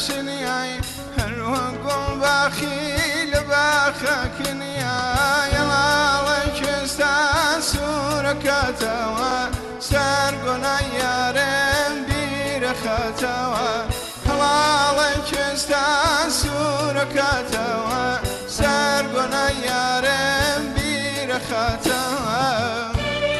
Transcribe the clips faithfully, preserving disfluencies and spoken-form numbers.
شنياي هروقم باخيل باخك نياي الله كستا سوركتوا سرقنا يارم بيرختوا الله كستا سوركتوا سرقنا يارم بيرختوا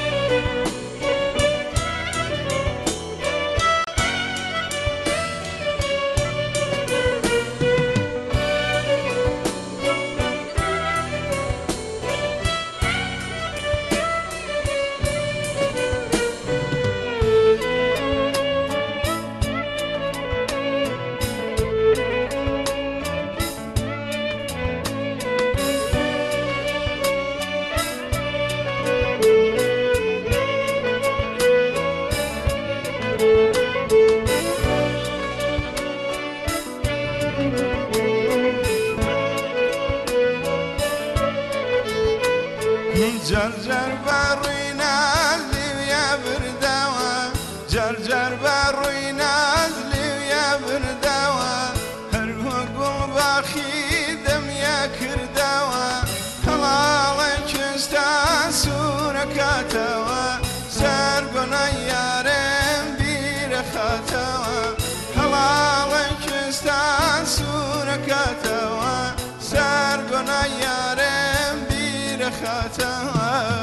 جرجر بروی نازلی ویا بردوا جرجر بروی نازلی ویا بردوا هر وقم باخیدم یا کردوا حلال کستا سورکتوا سرگنا یارم بیرختوا حلال کستا سورکتوا سرگنا یارم بیرختوا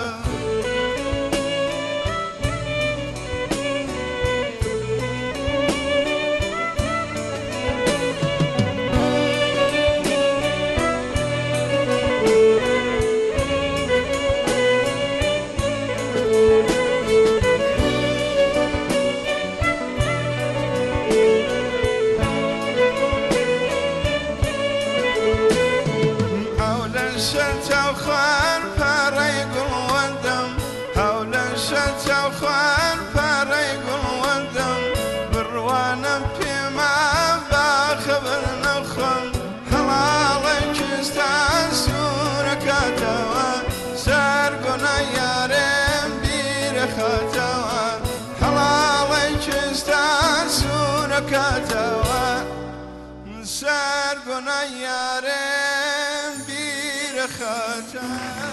شتا خوان پاره گل وندم حول شتا خوان پاره گل وندم بروانم پیما با خبر نخم حلال کستا سورکتوا سرگنا یارم بیرختوا حلال کستا سورکتوا سرگنا یارم خاطر